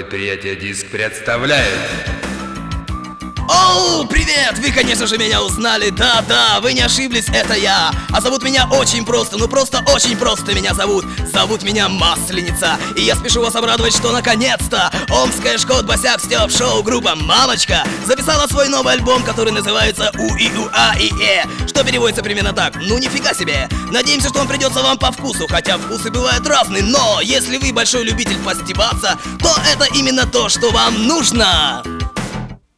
Предприятие Диск представляет. Оу, привет! Вы, конечно же, меня узнали. Да, вы не ошиблись, это я. А зовут меня очень просто, ну просто очень просто меня зовут. Зовут меня Масленица. И я спешу вас обрадовать, что наконец-то омская Шкот Босяк Степ Шоу группа «Мамочка» записала свой новый альбом, который называется У-И-У-А-И-Э, что переводится примерно так: ну нифига себе. Надеемся, что он придется вам по вкусу, хотя вкусы бывают разные. Но если вы большой любитель постебаться, то это именно то, что вам нужно.